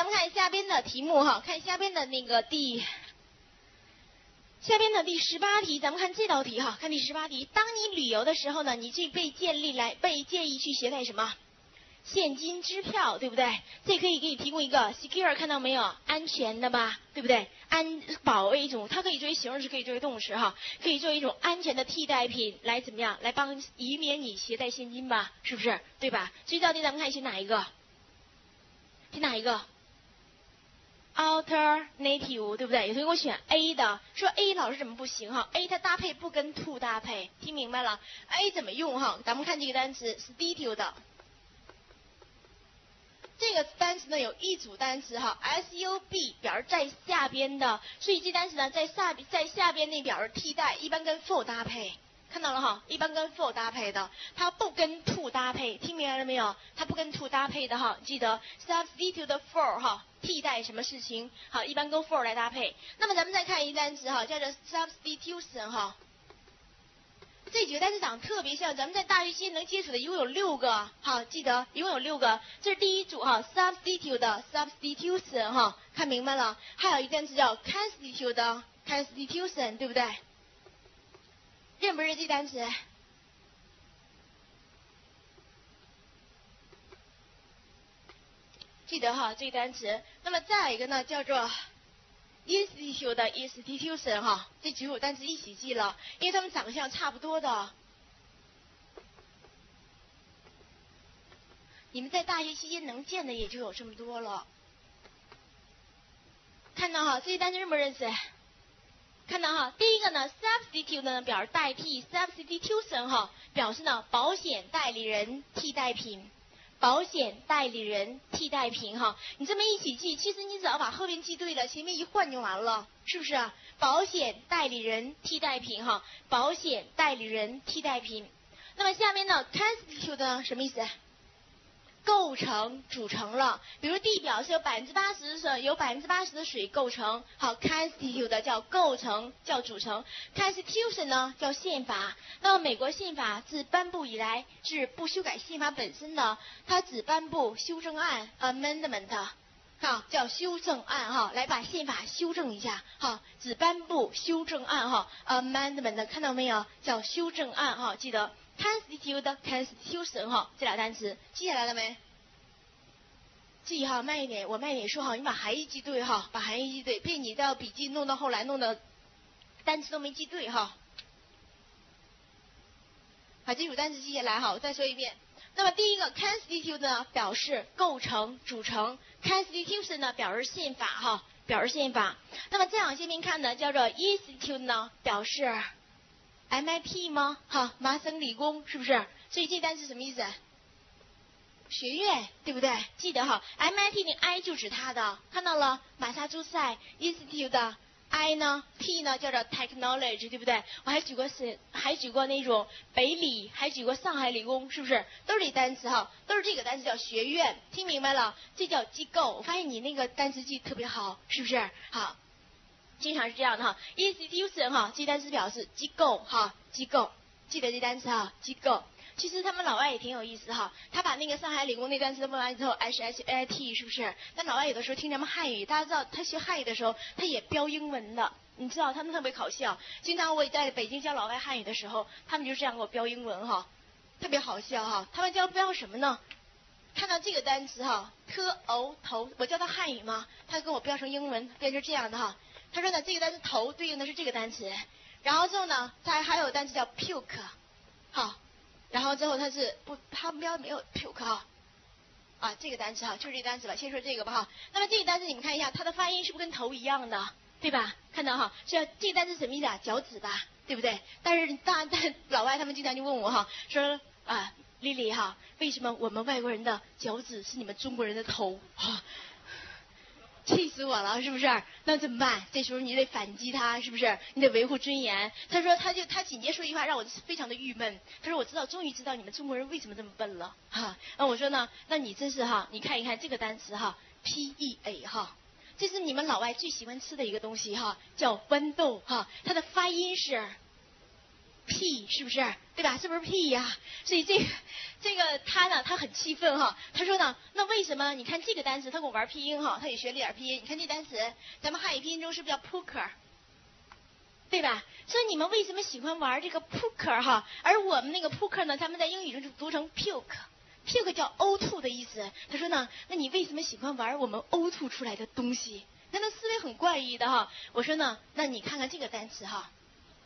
们看下边的题目哈，看下边的那个下边的第18题，咱们看这道题哈，看第18题。当你旅游的时候呢，你去被建议去携带什么？现金支票，对不对？这可以给你提供一个 secure， 看到没有？安全的吧，对不对？保卫一种，它可以作为形容词，可以作为动词哈，可以作为一种安全的替代品来怎么样？来以免你携带现金吧，是不是？对吧？所以到底咱们看选哪一个？选哪一个？Alternative， 对不对？有同学给我选 A 的，说 A 老师怎么不行哈 ？A 它搭配不跟 to 搭配，听明白了 ？A 怎么用哈？咱们看这个单词 substitute 的。这个单词呢有一组单词哈 ，sub 表示在下边的，所以这单词呢在下边那表示替代，一般跟 for 搭配，看到了哈，一般跟 for 搭配的，它不跟 to 搭配，听明白了没有？它不跟 to 搭配的哈，记得 substitute for 哈，替代什么事情？好，一般跟 for 来搭配。那么咱们再看一单词哈，叫做 substitution 哈。这几个单词长得特别像，咱们在大学期能接触的一共有6个，好，记得一共有6个，这是第一组哈 ，substitute 的 substitution 哈，看明白了？还有一个单词叫 constitute 的 constitution， 对不对？认不认这单词？记得哈，这个单词。那么再一个呢，叫做institute 的 institution 哈，这几组单词一起记了，因为它们长相差不多的。你们在大学期间能见的也就有这么多了。看到哈，这些单词认不认识？看到哈，第一个呢 ，substitute 呢表示代替 ，substitution 哈表示呢保险代理人替代品。保险代理人替代品哈，你这么一起记，其实你只要把后边记对了，前面一换就完了，是不是啊？保险代理人替代品哈，保险代理人替代品。那么下面呢 ，constitute 呢什么意思？构成、组成了，比如地表是由80%的水构成，好 ，constitute 叫构成，叫组成 ，constitution 呢叫宪法。那么美国宪法自颁布以来是不修改宪法本身的，它只颁布修正案 amendment， 好，叫修正案哈，来把宪法修正一下，好，只颁布修正案哈 amendment， 看到没有？叫修正案哈，记得。constitute constitution 哈，这俩单词记下来了没？记哈，慢一点，我慢一点说哈，你把含义记对哈，把含义记对，别你到笔记弄到后来弄的单词都没记对哈。把这组单词记下来哈，我再说一遍。那么第一个 constitute 呢表示构成、组成 ，constitution 呢表示宪法哈，表示宪法。那么再往下面看呢，叫做 institute 呢表示。MIT 吗？好，麻省理工是不是？所以这单词什么意思？学院，对不对？记得哈 ，MIT 的 I 就指它的，看到了？马萨诸塞 Institute 的 I 呢 ，T 呢叫做 Technology， 对不对？我还举过那种北理，还举过上海理工，是不是？都是这单词哈，都是这个单词叫学院，听明白了？这叫机构。我发现你那个单词记得特别好，是不是？好。经常是这样的哈 ，institution 哈，这单词表示机构哈，机构，记得这单词哈，机构。其实他们老外也挺有意思哈，他把那个上海理工那单词问完之后 ，HHIT 是不是？但老外有的时候听咱们汉语，大家知道他学汉语的时候，他也标英文的，你知道他们特别搞笑。经常我也在北京教老外汉语的时候，他们就这样给我标英文哈，特别好笑哈。他们标什么呢？看到这个单词哈，头，我教他汉语嘛，他跟我标成英文，变成这样的哈。他说呢，这个单词头对应的是这个单词，然后之后呢，他还有单词叫 puke， 好，然后之后他标没有 puke 哈，啊，这个单词哈，就是这个单词吧，先说这个吧哈。那么这个单词你们看一下，它的发音是不是跟头一样的，对吧？看到哈，这个单词什么意思啊？脚趾吧，对不对？但老外他们经常就问我哈，说啊，Lily 哈，为什么我们外国人的脚趾是你们中国人的头哈？气死我了，是不是？那怎么办？这时候你得反击他，是不是？你得维护尊严。他说，他紧接着说一句话，让我非常的郁闷。他说，终于知道你们中国人为什么这么笨了，哈。我说呢，那你真是哈，你看一看这个单词哈 ，PEA 哈，这是你们老外最喜欢吃的一个东西哈，叫豌豆哈，它的发音是 P 是不是对吧？是不是 P 呀？所以这个他呢，他很气愤哈。他说呢，那为什么？你看这个单词，他跟我玩拼音哈，他也学了点拼音。你看这单词，咱们汉语拼音中是不是叫 poker？ 对吧？所以你们为什么喜欢玩这个 poker 哈？而我们那个 poker 呢，咱们在英语中就读成 puke。puke 叫呕吐的意思。他说呢，那你为什么喜欢玩我们呕吐出来的东西？那他思维很怪异的哈。我说呢，那你看看这个单词哈。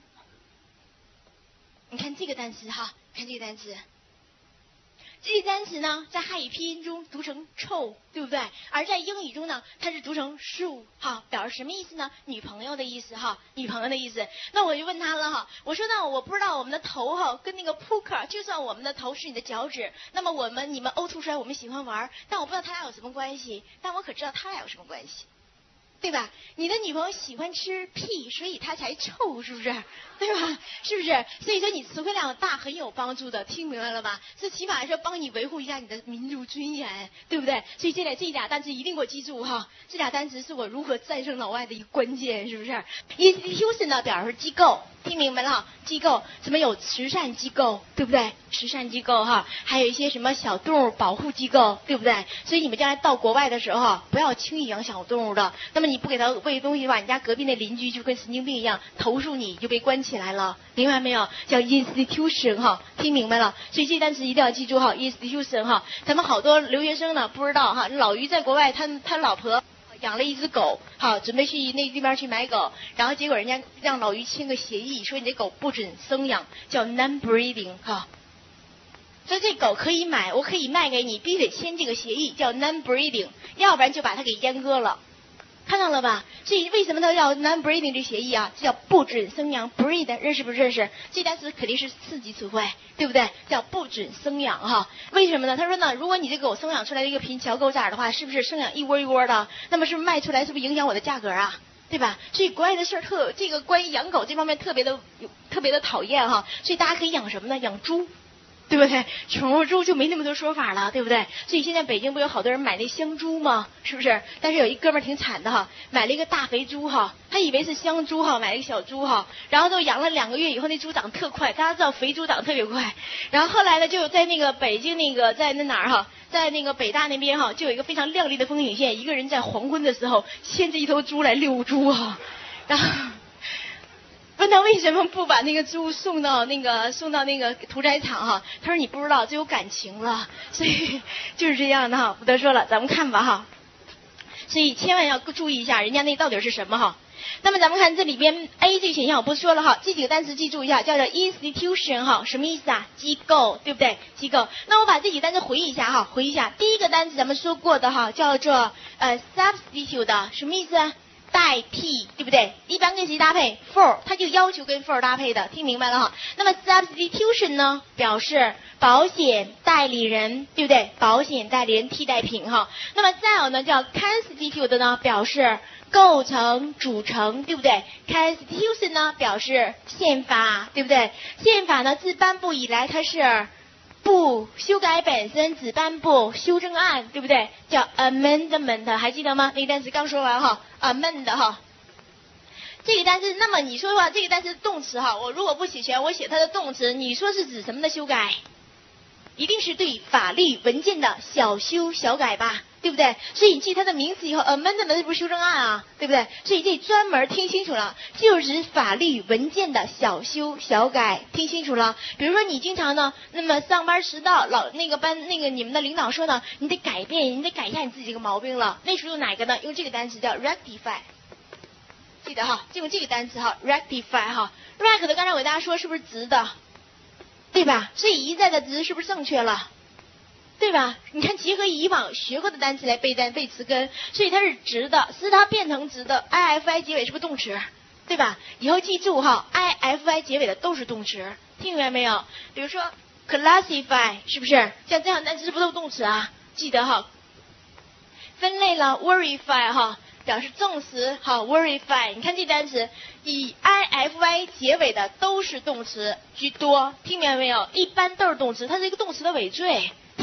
你看这个单词哈，看这个单词，这个单词呢，在汉语拼音中读成臭，对不对？而在英语中呢，它是读成 shoe 哈，表示什么意思呢？女朋友的意思哈，女朋友的意思。那我就问他了哈，我说呢，我不知道我们的头哈跟那个扑克，就算我们的头是你的脚趾，那么你们呕吐出来，我们喜欢玩，但我不知道他俩有什么关系，但我可知道他俩有什么关系。对吧？你的女朋友喜欢吃屁，所以她才臭，是不是？对吧？是不是？所以说你词汇量大很有帮助的，听明白了吧？这起码是帮你维护一下你的民族尊严，对不对？所以这俩单词一定给我记住哈，这俩单词是我如何战胜老外的一个关键，是不是 ？institution 呢表示机构，听明白了哈？机构什么有慈善机构，对不对？慈善机构哈，还有一些什么小动物保护机构，对不对？所以你们将来到国外的时候，不要轻易养小动物的。那么你不给它喂东西的话，你家隔壁那邻居就跟神经病一样投诉你，就被关起来了，明白没有？叫 institution 哈，听明白了？所以这单词一定要记住哈 ，institution 哈。咱们好多留学生呢不知道哈，老于在国外他老婆养了一只狗，好，准备去那地方去买狗，然后结果人家让老于签个协议，说你这狗不准生养，叫 non-breeding 哈。所以这狗可以买，我可以卖给你，必须得签这个协议，叫 non-breeding， 要不然就把它给阉割了。看到了吧？所以为什么它叫 non-breeding 这协议啊？这叫不准生养 breed， 认识不认识？这单词肯定是4级词汇，对不对？叫不准生养哈。为什么呢？他说呢，如果你这狗生养出来一个贫乔狗崽的话，是不是生养一窝一窝的？那么是不是卖出来是不是影响我的价格啊？对吧？所以国外的事儿这个关于养狗这方面特别的讨厌哈。所以大家可以养什么呢？养猪。对不对？宠物猪就没那么多说法了，对不对？所以现在北京不有好多人买那香猪吗？是不是？但是有一哥们儿挺惨的哈，买了一个大肥猪哈，他以为是香猪哈，买了一个小猪哈，然后都养了2个月以后，那猪长特快，大家知道肥猪长特别快。然后后来呢，就在那个北京那个在那哪儿哈，在那个北大那边哈，就有一个非常亮丽的风景线，一个人在黄昏的时候牵着一头猪来遛猪哈，然后问他为什么不把那个猪送到那个屠宰场哈？他说你不知道，这有感情了，所以就是这样的哈。不多说了，咱们看吧哈。所以千万要注意一下，人家那到底是什么哈。那么咱们看这里边 A 这个选项我不说了哈，这几个单词记住一下，叫做 institution 哈，什么意思啊？机构，对不对？机构。那我把这几个单词回忆一下哈，回忆一下。第一个单词咱们说过的哈，叫做substitute， 什么意思啊？代替，对不对？一般跟谁搭配 ？for， 它就要求跟 for 搭配的，听明白了哈？那么 substitution 呢，表示保险代理人，对不对？保险代理人替代品哈。那么再有呢，叫 constitute 呢，表示构成、组成，对不对 ？Constitution 呢，表示宪法，对不对？宪法呢，自颁布以来，它是不修改本身，只颁布修正案，对不对？叫 amendment， 还记得吗？那个单词刚说完哈 ，amend 哈。这个单词，那么你说的话，这个单词动词哈，我如果不写全，我写它的动词，你说是指什么的修改？一定是对法律文件的小修小改吧，对不对？所以你记它的名词以后 ，amendment 不是修正案啊，对不对？所以这专门听清楚了，就是指法律文件的小修小改，听清楚了。比如说你经常呢，那么上班迟到，你们的领导说呢，你得改一下你自己这个毛病了。那时候用哪个呢？用这个单词叫 rectify。记得哈，就用这个单词哈 ，rectify 哈 ，rect 的刚才我给大家说是不是直的，对吧？所以一再的直是不是正确了，对吧？你看结合以往学过的单词来背词根，所以它是直的，是它变成直的 ，i-f-i 结尾是不是动词，对吧？以后记住哈 ，i-f-i 结尾的都是动词，听明白没有？比如说 classify 是不是？像这样单词是不是都是动词啊？记得哈，分类了 verify 哈。表示证实好 verify， 你看这单词以 i-f-y 结尾的都是动词居多，听明白没有？一般都是动词，它是一个动词的尾缀，听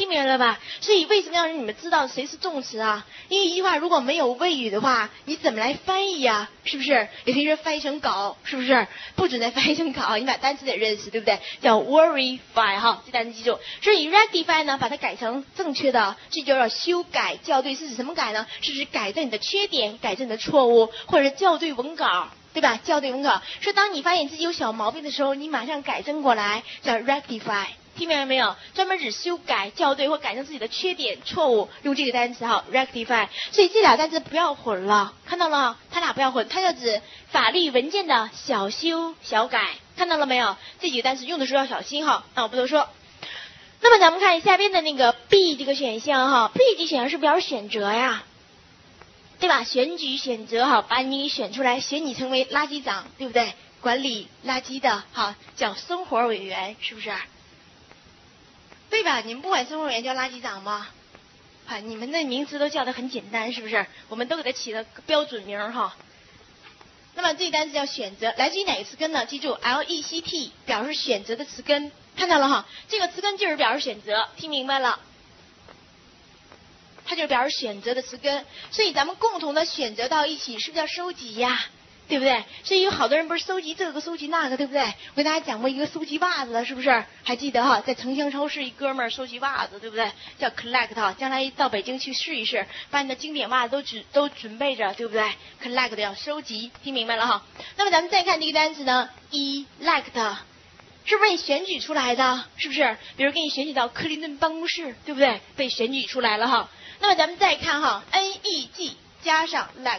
听明白了吧？所以为什么要让你们知道谁是动词啊？因为一句话如果没有谓语的话，你怎么来翻译呀？是不是？有些人翻译成搞，是不是？不准再翻译成搞，你把单词得认识，对不对？叫 verify 哈，这单词记住。所以 rectify 呢，把它改成正确的，这就叫修改校对，是指什么改呢？是指改正你的缺点，改正你的错误，或者是校对文稿。对吧？校对文稿，说当你发现自己有小毛病的时候，你马上改正过来，叫 rectify， 听明白没有？专门指修改、校对或改正自己的缺点、错误，用这个单词哈 rectify。所以这俩单词不要混了，看到了？它俩不要混，它就指法律文件的小修小改，看到了没有？这几个单词用的时候要小心哈。那我不多说。那么咱们看下边的那个 B 这个选项哈 ，B 这选项是表示选择呀。对吧？选举选择哈，把你选出来，选你成为垃圾长，对不对？管理垃圾的哈，叫生活委员，是不是？对吧？你们不管生活委员叫垃圾长吗？啊，你们的名词都叫得很简单，是不是？我们都给它起了标准名哈。那么这单词叫选择，来自于哪个词根呢？记住 LECT 表示选择的词根，看到了哈？这个词根就是表示选择，听明白了？它就是表示选择的词根，所以咱们共同的选择到一起，是不是叫收集呀？对不对？所以有好多人不是收集这个收集那个，对不对？我给大家讲过一个收集袜子的，是不是？还记得哈，在城乡超市一哥们儿收集袜子，对不对？叫 collect 哈，将来到北京去试一试，把你的经典袜子都准备着，对不对 ？collect 要收集，听明白了哈？那么咱们再看这个单词呢 ，elect。是不是你选举出来的？是不是？比如给你选举到克林顿办公室，对不对？被选举出来了哈。那么咱们再看哈 ，neg 加上 elect，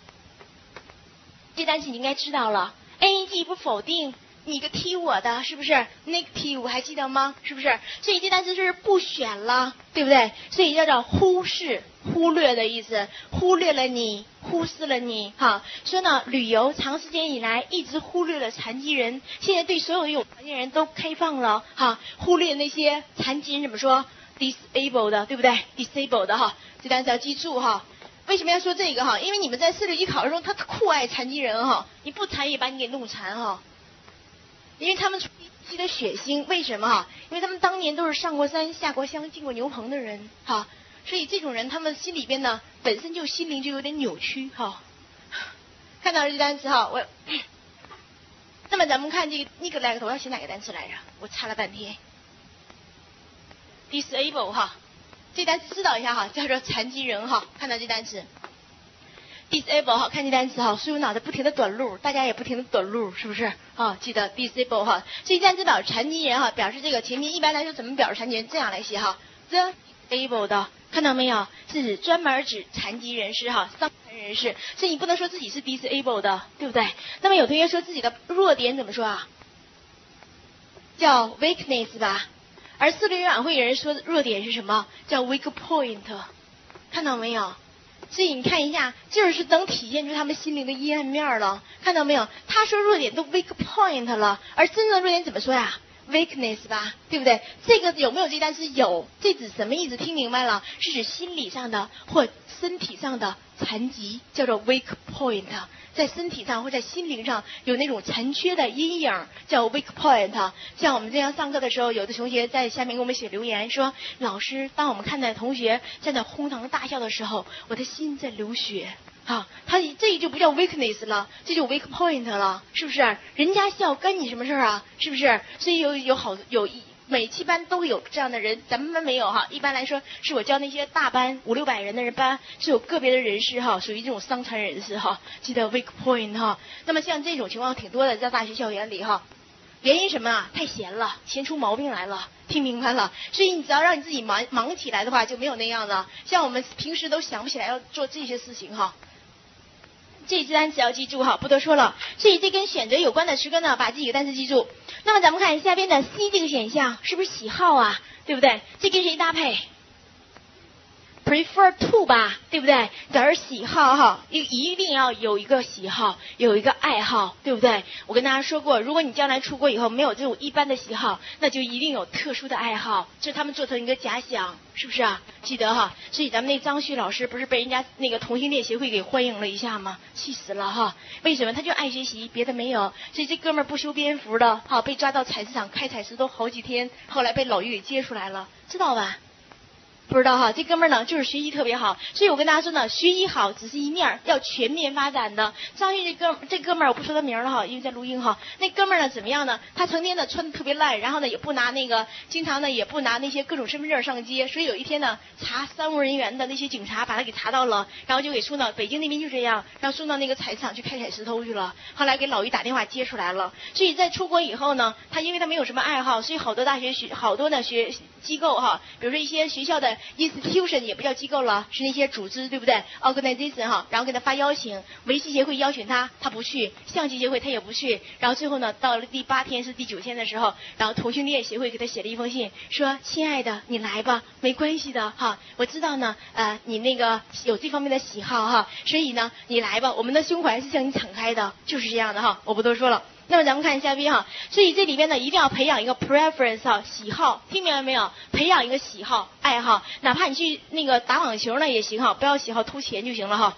这单词你应该知道了。neg 不否定你个踢我的，是不是 ？negative 还记得吗？是不是？所以这单词是不选了，对不对？所以叫做忽视、忽略的意思，忽略了你。忽视了你哈，说呢，旅游长时间以来一直忽略了残疾人，现在对所有有残疾人都开放了哈，忽略那些残疾人怎么说 ？disabled 的，对不对 ？disabled 的哈，这单词要记住哈。为什么要说这个哈？因为你们在46级考试中，他酷爱残疾人哈，你不残也把你给弄残哈。因为他们一期的血腥，为什么哈？因为他们当年都是上过山、下过乡、进过牛棚的人哈。所以这种人，他们心里边呢，本身就心灵就有点扭曲哈。看到这单词哈，那么咱们看这个 neglect， 我要写哪个单词来着？我查了半天。disable 哈，这单词知道一下哈，叫做残疾人哈。看到这单词 disable 哈，看这单词哈，所以我脑袋不停的短路，大家也不停的短路，是不是？啊，记得 disable 哈，这单词表示残疾人哈，表示这个前面一般来说怎么表示残疾人？这样来写哈 ，the disabled 的。看到没有？是指专门指残疾人士哈，伤残人士，所以你不能说自己是 disabled 的，对不对？那么有同学说自己的弱点怎么说啊？叫 weakness 吧。而46级晚会有人说弱点是什么？叫 weak point。看到没有？所以你看一下，就是能体现出他们心灵的阴暗面了。看到没有？他说弱点都 weak point 了，而真正的弱点怎么说呀？weakness 吧，对不对？这个有没有这单词？有，这指什么意思？听明白了？是指心理上的或身体上的残疾，叫做 weak point。在身体上或在心灵上有那种残缺的阴影，叫 weak point。像我们这样上课的时候，有的同学在下面给我们写留言说：“老师，当我们看到同学在那哄堂大笑的时候，我的心在流血。”啊，他这就不叫 weakness 了，这就 weak point 了，是不是？人家笑干你什么事啊？是不是？所以有每期班都会有这样的人，咱们班没有哈。一般来说，是我教那些大班500、600人的人班，是有个别的人士哈，属于这种伤残人士哈，记得 weak point 哈。那么像这种情况挺多的，在大学校园里哈。原因什么啊？太闲了，闲出毛病来了，听明白了？所以你只要让你自己忙起来的话，就没有那样的。像我们平时都想不起来要做这些事情哈。这一单词要记住哈，不多说了。所以这跟选择有关的词根呢，把这几个单词记住。那么咱们看下边的 C 这个选项，是不是喜好啊？对不对？这跟谁搭配？prefer to 吧，对不对？表示喜好哈，一定要有一个喜好，有一个爱好，对不对？我跟大家说过，如果你将来出国以后没有这种一般的喜好，那就一定有特殊的爱好，这是他们做成一个假想，是不是啊？记得哈。所以咱们那张旭老师不是被人家那个同性恋协会给欢迎了一下吗？气死了哈！为什么？他就爱学习，别的没有。所以这哥们儿不修边幅的，哈，被抓到采石场开采石都好几天，后来被老于给接出来了，知道吧？ 不知道哈，这哥们儿呢就是学习特别好，所以我跟大家说呢，学习好只是一面，要全面发展的。张旭这哥们儿我不说他名了哈，因为在录音哈。那哥们儿呢怎么样呢？他成天呢穿的特别烂，然后呢也不拿那个，经常呢也不拿那些各种身份证上街，所以有一天呢查商务人员的那些警察把他给查到了，然后就给送到北京那边就这样，然后送到那个采场去开采石头去了。后来给老于打电话接出来了，所以在出国以后呢，他因为他没有什么爱好，所以好多大学好多呢学机构哈，比如说一些学校的 institution 也不叫机构了，是那些组织对不对 ？organization 哈，然后给他发邀请，围棋协会邀请他，他不去；象棋协会他也不去。然后最后呢，到了第8天是第9天的时候，然后同性恋协会给他写了一封信，说：“亲爱的，你来吧，没关系的哈，我知道呢，你那个有这方面的喜好哈，所以呢，你来吧，我们的胸怀是向你敞开的，就是这样的哈，我不多说了。”那么咱们看下边哈，所以这里边呢一定要培养一个 preference 哈，喜好，听明白没有？培养一个喜好、爱好，哪怕你去那个打网球呢也行哈，不要喜好图钱就行了哈。